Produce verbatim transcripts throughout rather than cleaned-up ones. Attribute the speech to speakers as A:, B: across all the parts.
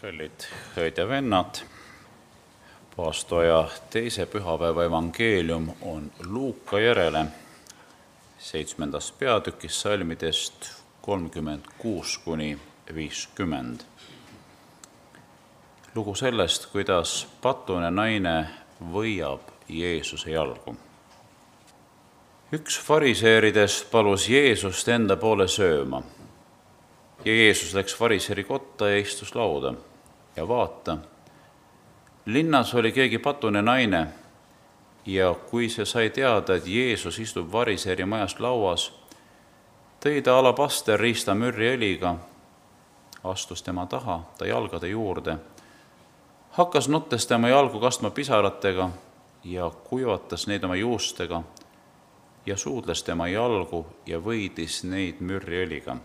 A: kallid õed ja vennad, paastoja teise pühapäeva evangeelium on Luuka järele seitsmendast peatükist salmidest kolmkümmend kuus kuni viiskümmend. Lugu sellest, kuidas patune naine võiab Jeesuse jalgu. Üks fariseeridest palus Jeesust enda poole sööma ja Jeesus läks fariseeri kotta ja istus lauda. Ja vaata, linnas oli keegi patune naine ja kui see sai teada, et Jeesus istub fariseeri majas lauas, tõi ta alabasterriista mürriõliga, astus tema taha, ta jalgade juurde, hakkas nuttes tema jalgu kastma pisaratega ja kuivatas neid oma juustega ja suudles tema jalgu ja võidis neid mürriõliga.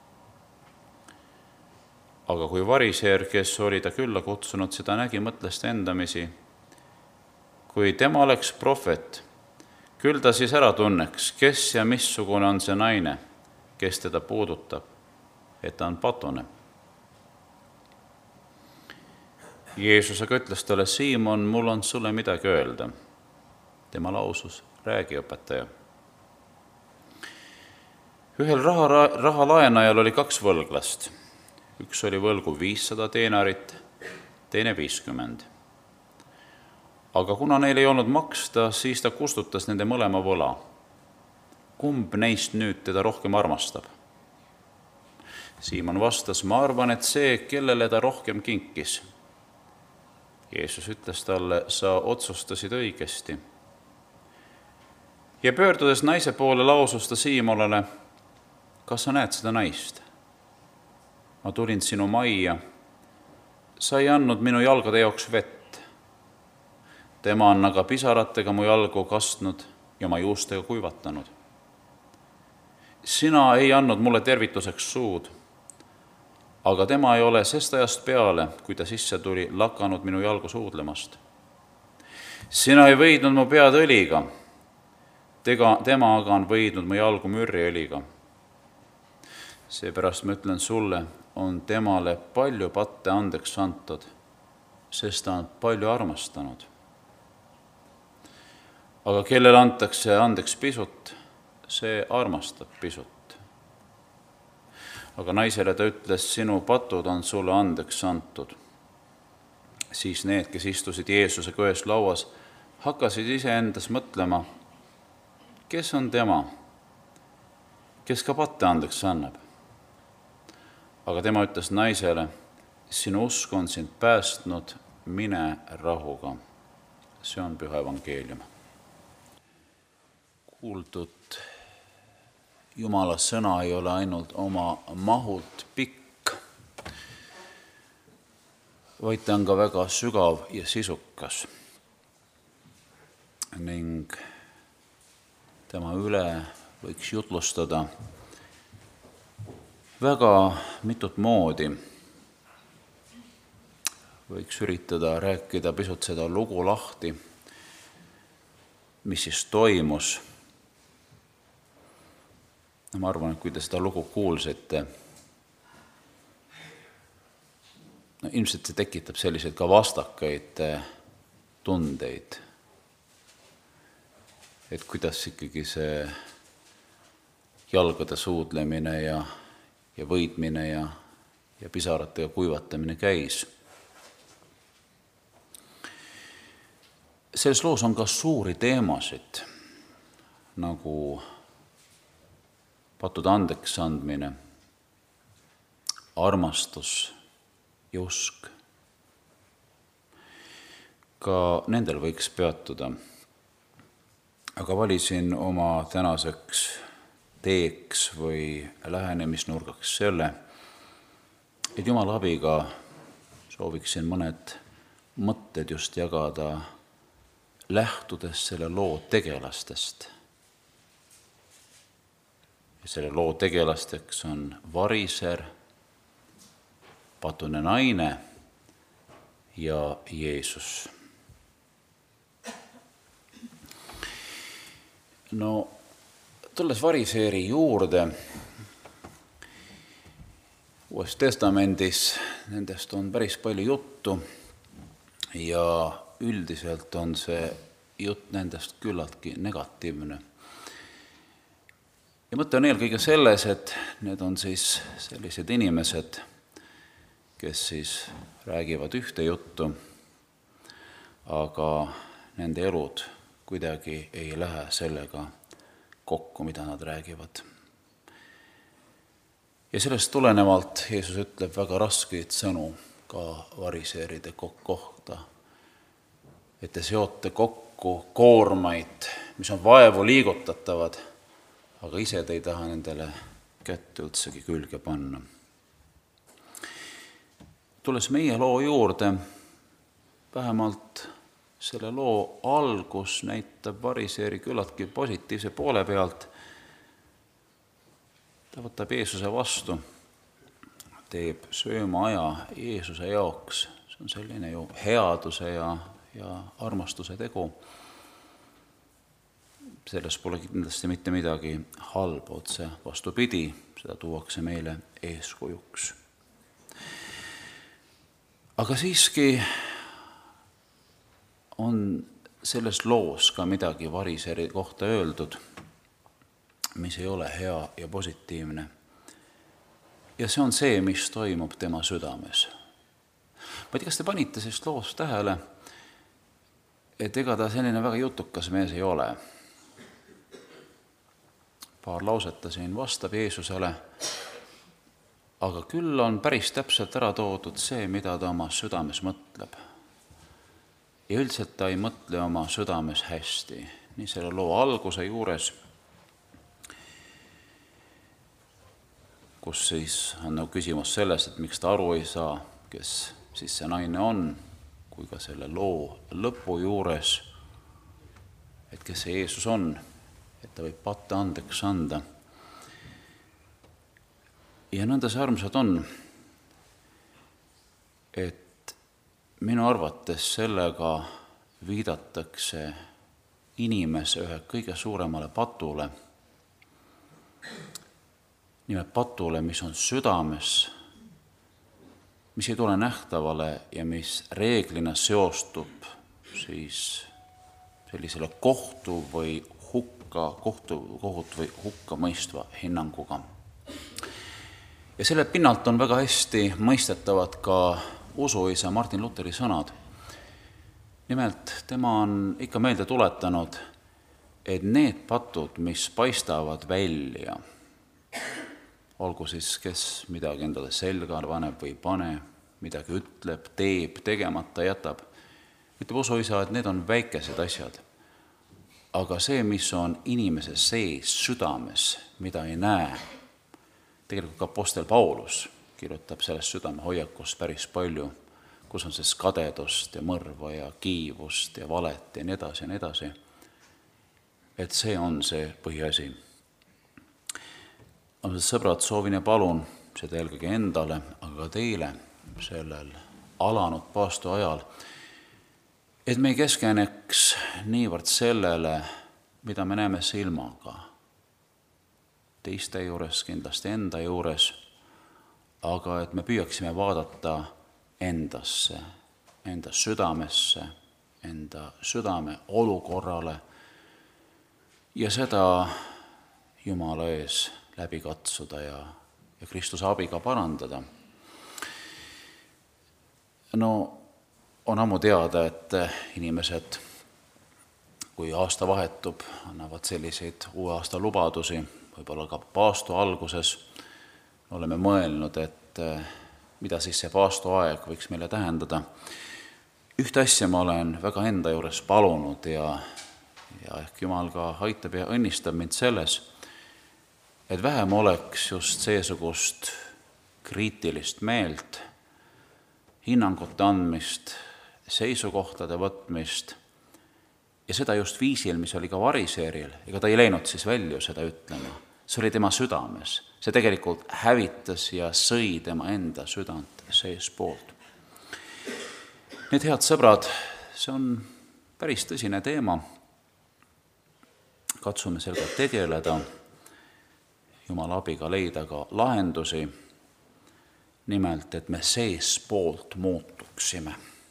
A: Aga kui fariseer, kes oli ta külla kutsunud, seda nägi, mõtles ta endamisi, kui tema oleks prohvet, küll ta siis ära tunneks, kes ja missugune on see naine, kes teda puudutab, et ta on patune. Jeesus aga ütles talle, Siimon, mul on sulle midagi öelda. Tema lausus, räägi, õpetaja. Ühel raha, raha laenajal oli kaks võlglast. Üks oli võlgu viissada teenarit, teine viiskümmend. Aga kuna neil ei olnud maksta, siis ta kustutas nende mõlema võla. Kumb neist nüüd teda rohkem armastab? Siimon vastas, ma arvan, et see, kellele ta rohkem kinkis. Jeesus ütles talle, sa otsustasid õigesti. Ja pöördudes naise poole lausus ta Siimonale, kas sa näed seda naist? Ma tulin sinu majja, sa ei andnud minu jalgade jaoks vett. Tema on aga pisaratega mu jalgu kastnud ja ma juustega kuivatanud. Sina ei andnud mulle tervituseks suud, aga tema ei ole sest ajast peale, kui ta sisse tuli, lakanud minu jalgu suudlemast. Sina ei võidnud mu pead õliga, Tega, tema aga on võidnud mu jalgu mürriõliga. Seepärast ma ütlen sulle, on temale palju patte andeks antud, sest ta on palju armastanud. Aga kellele antakse andeks pisut, see armastab pisut. Aga naisele ta ütles, sinu patud on sulle andeks antud. Siis need, kes istusid Jeesusega ühes lauas, hakkasid iseendas mõtlema, kes on tema, kes ka patte andeks annab. Aga tema ütles naisele, sinu usk on sind päästnud, mine rahuga. See on püha evangeelium. Kuuldud Jumala sõna ei ole ainult oma mahult pikk, vaid ta on ka väga sügav ja sisukas. Ning tema üle võiks jutlustada väga mitut moodi. Võiks üritada rääkida pisut seda lugu lahti, mis siis toimus. Ma arvan, et kui te seda lugu kuulsite, no ilmselt see tekitab selliseid ka vastakaid tundeid. Et kuidas ikkagi see jalgade suudlemine ja ja võidmine ja, ja pisaratega kuivatamine käis. Selles loos on ka suuri teemasid, nagu pattude andeks andmine, armastus ja usk. Ka nendel võiks peatuda. Aga valisin oma tänaseks teeks või lähenemisnurgaks selle, et Jumala abiga sooviksin mõned mõtted just jagada lähtudes selle loo tegelastest. Ja selle loo tegelasteks on variser, patune naine ja Jeesus. No, tulles variseeri juurde, Uues testamendis nendest on päris palju juttu ja üldiselt on see jutt nendest küllaltki negatiivne. Ja mõte on eelkõige selles, et need on siis sellised inimesed, kes siis räägivad ühte juttu, aga nende elud kuidagi ei lähe sellega kokku, mida nad räägivad. Ja sellest tulenevalt Jeesus ütleb väga raskeid sõnu ka variseeride kohta, et te seote kokku koormaid, mis on vaevu liigutatavad, aga ise te ei taha nendele kätt üldsegi külge panna. Tulles meie loo juurde, vähemalt selle loo algus näitab variseeri küllaltki positiivse poole pealt. Ta võtab Jeesuse vastu, teeb söömaaja Jeesuse jaoks. See on selline ju headuse ja, ja armastuse tegu. Selles pole kindlasti mitte midagi halba, otse vastupidi, seda tuuakse meile eeskujuks. Aga siiski on selles loos ka midagi variseeri kohta öeldud, mis ei ole hea ja positiivne. Ja see on see, mis toimub tema südames. Ma ei tea, kas te panite sellest loost tähele, et ega ta selline väga jutukas mees ei ole. Paar lauset ta siin vastab Jeesusele, aga küll on päris täpselt ära toodud see, mida ta oma südames mõtleb. Ja üldiselt ta ei mõtle oma südames hästi. Nii selle loo alguse juures, kus siis on küsimus selles, et miks ta aru ei saa, kes siis see naine on, kui ka selle loo lõpu juures, et kes see Jeesus on, et ta võib patte andeks anda. Ja nõnda see armsad on, et minu arvates sellega viidatakse inimese ühe kõige suuremale patule, nimelt patule, mis on südames, mis ei tule nähtavale ja mis reeglina seostub siis sellisele kohtu või hukka, kohtu, kohut või hukka mõistva hinnanguga. Ja selle pinnalt on väga hästi mõistetavad ka usuisa Martin Lutheri sõnad. Nimelt, tema on ikka meelde tuletanud, et need patud, mis paistavad välja, olgu siis kes midagi endale selga paneb või pane, midagi ütleb, teeb, tegemata jätab, ütleb usuisa, et need on väikesed asjad. Aga see, mis on inimese sees, südames, mida ei näe, tegelikult ka apostel Paulus kirjutab sellest südame hoiakust päris palju, kus on see kadedust ja mõrva ja kiivust ja valet ja nii edasi ja nii edasi. Et see on see põhiasi. Armsad sõbrad, soovin ja palun seda eelkõige endale, aga ka teile sellel alanud paastu ajal, et me ei keskeneks niivõrd sellele, mida me näeme silmaga, teiste juures, kindlasti enda juures, aga et me püüaksime vaadata endasse, enda südamesse, enda südame olukorrale ja seda Jumala ees läbi katsuda ja, ja Kristuse abiga parandada. No, on ammu teada, et inimesed, kui aasta vahetub, annavad selliseid uue aasta lubadusi, võib-olla ka paastu alguses, oleme mõelnud, et mida siis see paastu aeg võiks meile tähendada. Ühte asja ma olen väga enda juures palunud ja, ja ehk Jumal ka aitab ja õnnistab mind selles, et vähem oleks just seesugust kriitilist meelt, hinnangute andmist, seisukohtade võtmist ja seda just viisil, mis oli ka variseeril, ega ta ei läinud siis välja seda ütlema. See oli tema südames. See tegelikult hävitas ja sõi tema enda südant sees poolt. Need head sõbrad, see on päris tõsine teema. Katsume sellega tegeleda, Jumala abiga leida ka lahendusi, nimelt, et me seespoolt muutuksime.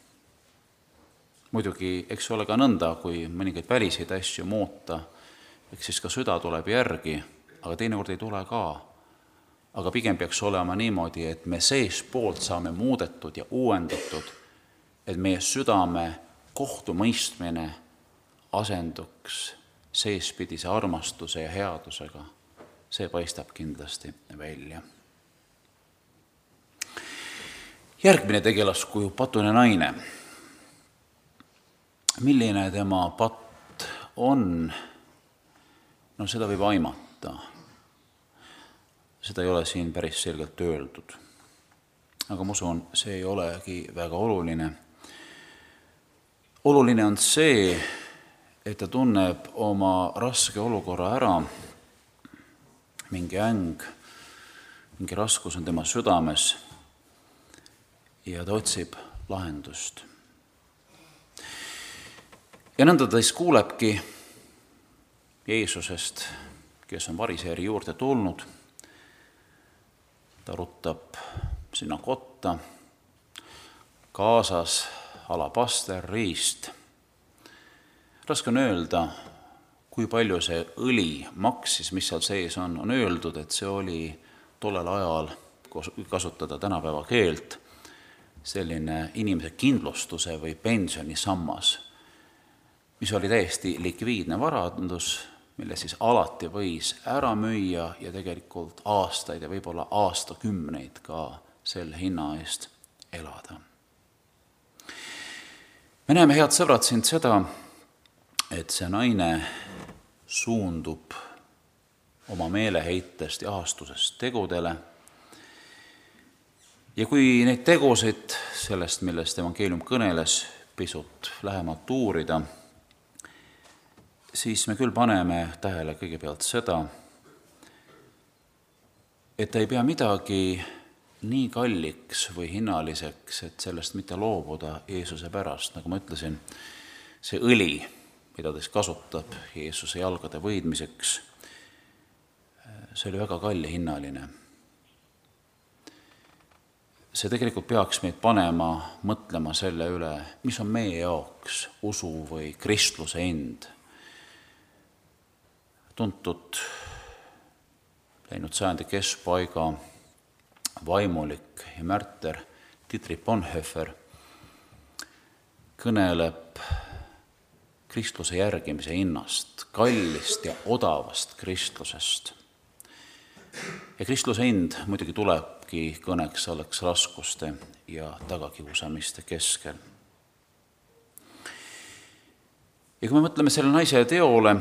A: Muidugi, eks ole ka nõnda, kui mõningaid väliseid asju muuta, eks siis ka süda tuleb järgi, aga teinekord ei tule ka. Aga pigem peaks olema niimoodi, et me seespoolt saame muudetud ja uuendatud, et meie südame kohtumõistmine asenduks seespidise armastuse ja headusega. See paistab kindlasti välja. Järgmine tegelaskuju, patune naine. Milline tema patt on? No seda võib aimata. Seda ei ole siin päris selgelt öeldud. Aga ma usun, see ei olegi väga oluline. Oluline on see, et ta tunneb oma raske olukorra ära, mingi äng, mingi raskus on tema südames ja ta otsib lahendust. Ja nõnda ta siis kuulebki Jeesusest, kes on variseeri juurde tulnud. Ta ruttab sinna kotta, kaasas alabaster, riist. Raske on öelda, kui palju see õli maksis, mis seal sees on. On öeldud, et see oli tollel ajal, kasutada tänapäeva keelt, selline inimese kindlustuse või pensionisammas, mis oli täiesti likviidne varandus, mille siis alati võis ära müüa ja tegelikult aastaid ja võib-olla aastakümneid ka selle hinna eest elada. Me näeme, head sõbrad, siin seda, et see naine suundub oma meeleheitest ja ahastusest tegudele. Ja kui neid tegusid, sellest, millest evangeelium kõneles, pisut lähemalt uurida, siis me küll paneme tähele kõigepealt seda, et ta ei pea midagi nii kalliks või hinnaliseks, et sellest mitte loobuda Jeesuse pärast. Nagu ma ütlesin, see õli, mida ta kasutab Jeesuse jalgade võidmiseks, see oli väga kalli hinnaline. See tegelikult peaks meid panema mõtlema selle üle, mis on meie jaoks usu või kristluse end. Tuntud läinud sajandi keskpaiga vaimulik ja märter Dietrich Bonhoeffer kõneleb kristluse järgimise hinnast, kallist ja odavast kristlusest. Ja kristluse hind muidugi tulebki kõneks selleks raskuste ja tagakiusamiste keskel. Ja kui me mõtleme selle naise teole,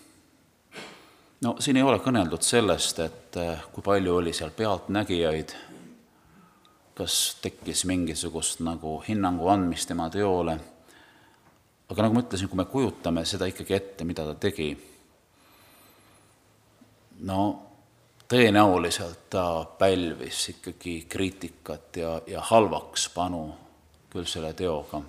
A: no siin ei ole kõneldud sellest, et kui palju oli seal pealtnägijaid, kas tekkis mingisugust nagu hinnangu andmist tema teole. Aga nagu ma ütlesin, kui me kujutame seda ikkagi ette, mida ta tegi, no tõenäoliselt ta pälvis ikkagi kriitikat ja, ja halvaks panu küll selle teoga.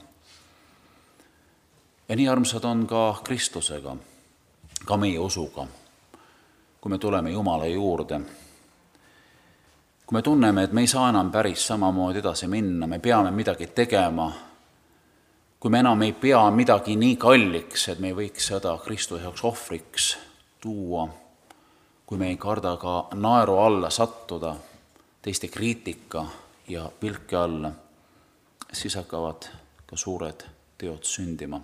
A: Ja nii armsad on ka kristlusega, ka meie usuga, kui me tuleme Jumala juurde. Kui me tunneme, et me ei saa enam päris samamoodi edasi minna, me peame midagi tegema, kui me enam ei pea midagi nii kalliks, et me ei võiks seda Kristuse jaoks ohvriks tuua, kui me ei karda ka naeru alla sattuda, teiste kriitika ja pilke alla, siis hakkavad ka suured teod sündima.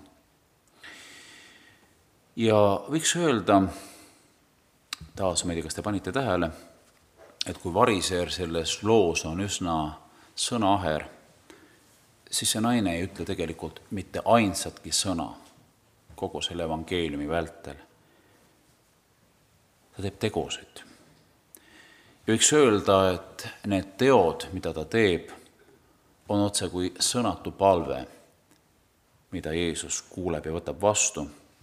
A: Ja võiks öelda, taas ma ei tea, kas te panite tähele, et kui variseer selles loos on üsna sõnaaher, siis see naine ei ütle tegelikult mitte ainsatki sõna kogu selle evangeeliumi vältel. Ta teeb tegusid. Ja võiks öelda, et need teod, mida ta teeb, on otse kui sõnatu palve, mida Jeesus kuuleb ja võtab vastu.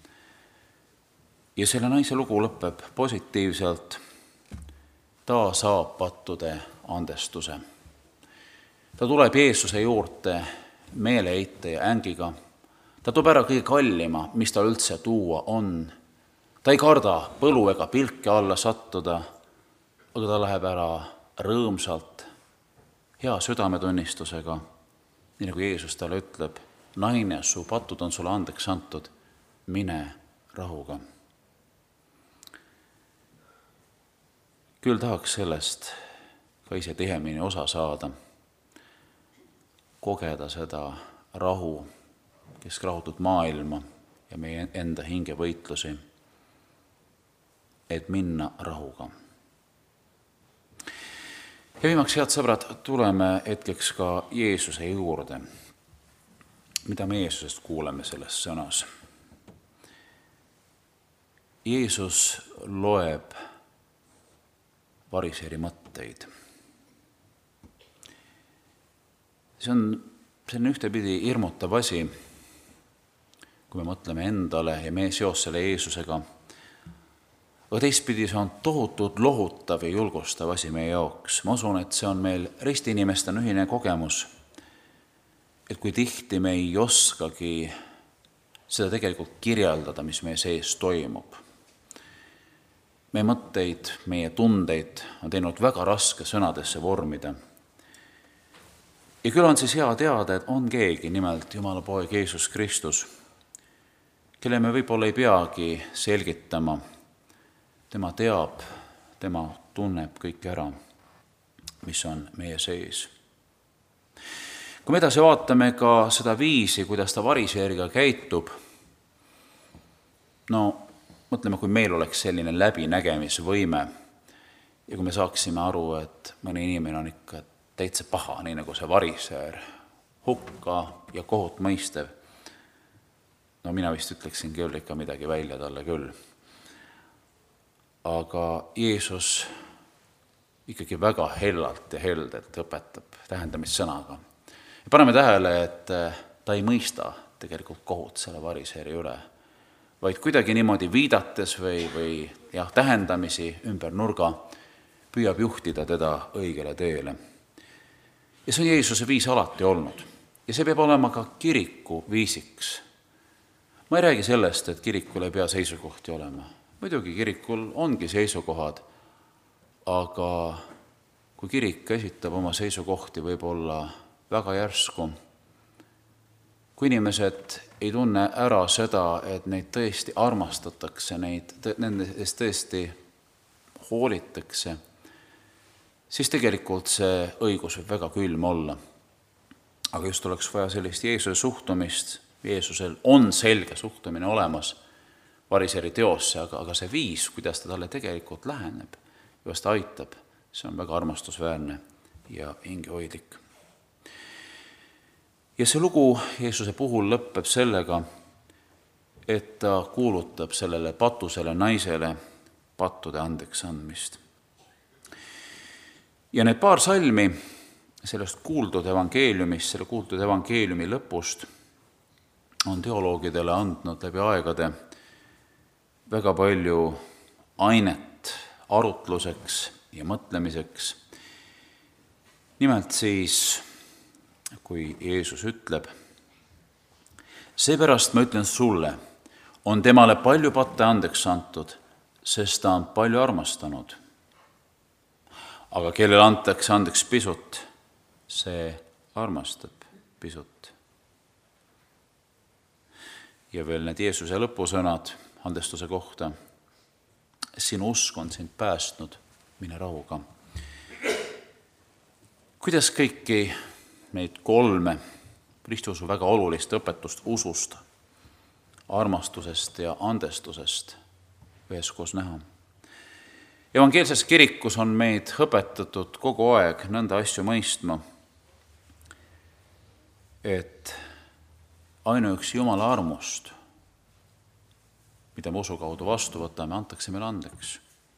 A: Ja selle naise lugu lõpeb positiivselt. Ta saab pattude andestuse. Ta tuleb Jeesuse juurde meeleheite ja ängiga. Ta toob ära kõige kallima, mis ta üldse tuua on. Ta ei karda põlu ega pilke alla sattuda, aga ta läheb ära rõõmsalt hea südametunnistusega, nii nagu Jeesus talle ütleb, naine, su patud on sulle andeks antud, mine rahuga. Küll tahaks sellest ka ise tihemini osa saada, kogeda seda rahu, keskrahutut maailma ja meie enda hingevõitlusi, et minna rahuga. Ja viimaks, head sõbrad, tuleme hetkeks ka Jeesuse juurde. Mida me Jeesusest kuuleme selles sõnas? Jeesus loeb variseeri mõtteid. See on selline ühtepidi hirmutav asi, kui me mõtleme endale ja meie seos selle Jeesusega, aga teistpidi see on tohutult lohutav ja julgustav asi meie jaoks. Ma usun, et see on meil ristiinimestena ühine kogemus, et kui tihti me ei oskagi seda tegelikult kirjeldada, mis meie sees toimub. Meie mõtteid, meie tundeid on teinud väga raske sõnadesse vormida. Ja küll on siis hea teada, et on keegi, nimelt Jumala poeg Jeesus Kristus, kelle me võib-olla ei peagi selgitama. Tema teab, tema tunneb kõik ära, mis on meie sees. Kui me edasi vaatame ka seda viisi, kuidas ta variseeriga käitub, no mõtleme, kui meil oleks selline läbinägemisvõime ja kui me saaksime aru, et mõni inimene on ikka täitsa paha, nii nagu see variseer, hukka ja kohut mõistev, no mina vist ütleksin küll ikka midagi välja talle küll. Aga Jeesus ikkagi väga hellalt ja heldelt õpetab tähendamissõnaga. Ja paneme tähele, et ta ei mõista tegelikult kohut selle variseeri üle, vaid kuidagi niimoodi viidates või, või jah, tähendamisi ümber nurga püüab juhtida teda õigele teele. Ja see on Jeesuse viis alati olnud. Ja see peab olema ka kiriku viisiks. Ma ei räägi sellest, et kirikul ei pea seisukohti olema. Muidugi kirikul ongi seisukohad, aga kui kirik esitab oma seisukohti võib-olla väga järsku, kui inimesed ei tunne ära seda, et neid tõesti armastatakse, neid, nendest tõesti hoolitakse, siis tegelikult see õigus võib väga külm olla. Aga just oleks vaja sellist Jeesuse suhtumist, Jeesusel on selge suhtumine olemas variseeri teosse, aga, aga see viis, kuidas ta talle tegelikult läheneb ja kuidas ta aitab, see on väga armastusväärne ja hingehoidlik. Ja see lugu Jeesuse puhul lõpeb sellega, et ta kuulutab sellele patusele naisele pattude andeks andmist. Ja need paar salmi sellest kuuldud evangeeliumist, selle kuuldud evangeeliumi lõpust on teoloogidele andnud läbi aegade väga palju ainet arutluseks ja mõtlemiseks. Nimelt siis, kui Jeesus ütleb, seepärast ma ütlen sulle, on temale palju patte andeks antud, sest ta on palju armastanud. Aga kellele antakse andeks pisut, see armastab pisut. Ja veel need Jeesuse lõpusõnad andestuse kohta. Sinu usk on sind päästnud, mine rahuga. Kuidas kõiki neid kolme ristiusu väga olulist õpetust usust, armastusest ja andestusest üheskoos näha? Evangeelses kirikus on meid õpetatud kogu aeg nõnda asju mõistma, et ainuüksi Jumala armust, mida me usu kaudu vastu võtame, antakse meile andeks.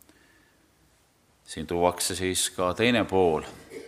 A: Siin tuuakse siis ka teine pool,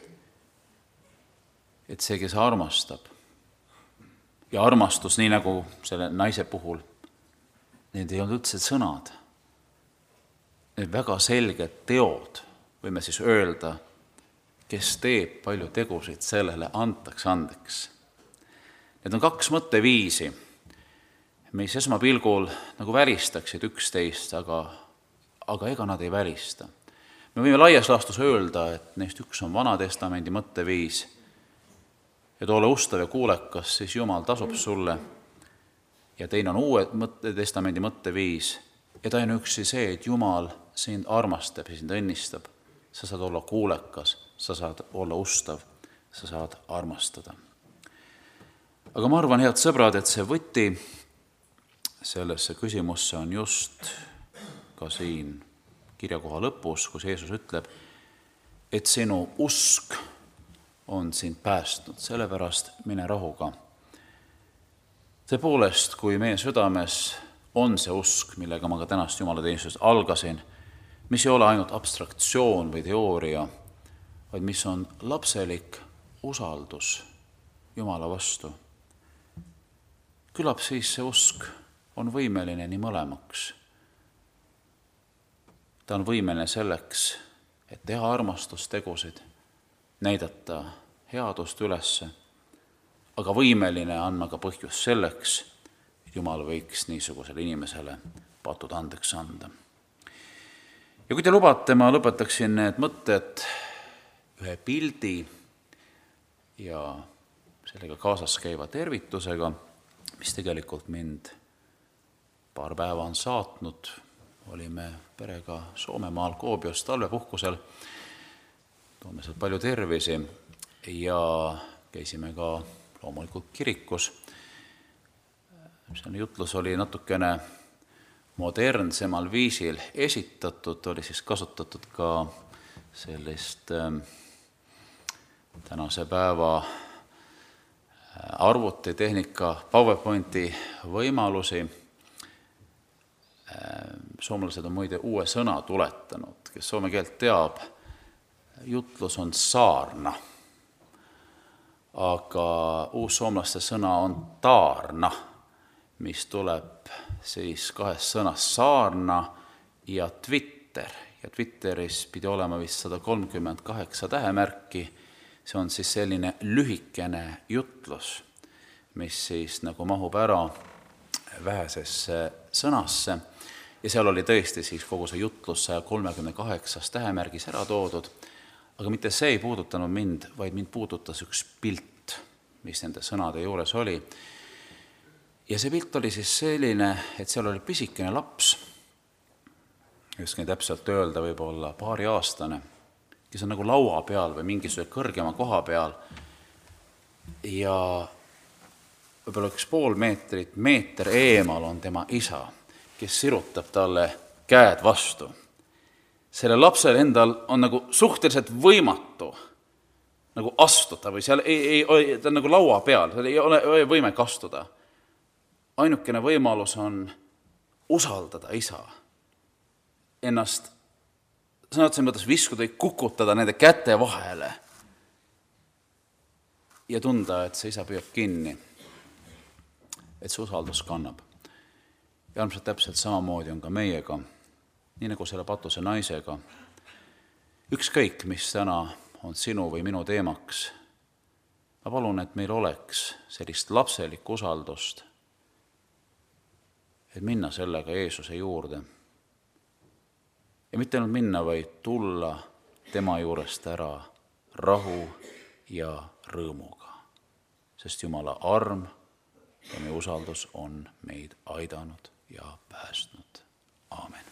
A: et see, kes armastab, ja armastus, nii nagu selle naise puhul, need ei olnud üldse sõnad, need väga selged teod, võime siis öelda, kes teeb palju tegusid sellele, antaks andeks. Need on kaks mõtteviisi, mis esmapilgul nagu välistaksid üksteist, aga, aga ega nad ei välista. Me võime laias laastus öelda, et neist üks on Vana Testamendi mõtteviis, et ole ustav ja kuulekas, siis Jumal tasub sulle, ja teine on Uue Testamendi mõtteviis, et ainuüksi see, et Jumal sind armastab ja sind õnnistab, sa saad olla kuulekas, sa saad olla ustav, sa saad armastada. Aga ma arvan, head sõbrad, et see võti sellesse küsimusse on just ka siin kirjakoha lõpus, kus Jeesus ütleb, et sinu usk on sind päästnud, sellepärast mine rahuga. Tõepoolest, kui meie südames on see usk, millega ma ka tänast jumalateenistust algasin, mis ei ole ainult abstraktsioon või teooria, vaid mis on lapselik usaldus Jumala vastu, küllap siis see usk on võimeline nii mõlemaks. Ta on võimeline selleks, et teha armastustegusid, näidata headust ülesse, aga võimeline andma ka põhjus selleks, et Jumal võiks niisugusele inimesele patud andeks anda. Ja kui te lubate, ma lõpetaksin need mõtted ühe pildi ja sellega kaasas käiva tervitusega, mis tegelikult mind paar päeva on saatnud. Olime perega Soomemaal Koobios talvepuhkusel, toome sealt palju tervisi ja käisime ka loomulikult kirikus. See jutlus oli natukene modernsemal viisil esitatud, oli siis kasutatud ka sellist tänase päeva arvutitehnika PowerPointi võimalusi. Soomlased on muide uue sõna tuletanud, kes soome keelt teab, jutlus on saarna, aga uus soomlaste sõna on taarna, mis tuleb siis kahest sõnast saarna ja Twitter. Ja Twitteris pidi olema vist sada kolmkümmend kaheksa tähemärki. See on siis selline lühikene jutlus, mis siis nagu mahub ära vähesesse sõnasse. Ja seal oli tõesti siis kogu see jutlus saja kolmekümne kaheksas tähemärgis ära toodud, aga mitte see ei puudutanud mind, vaid mind puudutas üks pilt, mis nende sõnade juures oli. Ja see pilt oli siis selline, et seal oli pisikene laps, justkui täpselt öelda võib-olla paari aastane, kes on nagu laua peal või mingisuguse kõrgema koha peal ja võib-olla üks pool meetrit, meeter eemal on tema isa, kes sirutab talle käed vastu. Selle lapsel endal on nagu suhteliselt võimatu nagu astuda või seal ei, ei, ta on nagu laua peal, seal ei ole võimek astuda. Ainukene võimalus on usaldada isa, ennast sõnadsen mõttes viskuda ja kukutada nende käte vahele ja tunda, et see isa püüab kinni, et see usaldus kannab. Ja armsalt täpselt samamoodi on ka meiega, nii nagu selle patuse naisega. Ükskõik, mis täna on sinu või minu teemaks, ma palun, et meil oleks sellist lapselikku usaldust, et minna sellega Jeesuse juurde. Ja mitte ainult minna, vaid tulla tema juurest ära rahu ja rõõmuga, sest Jumala arm ja meie usaldus on meid aidanud ja päästnud. Aamen.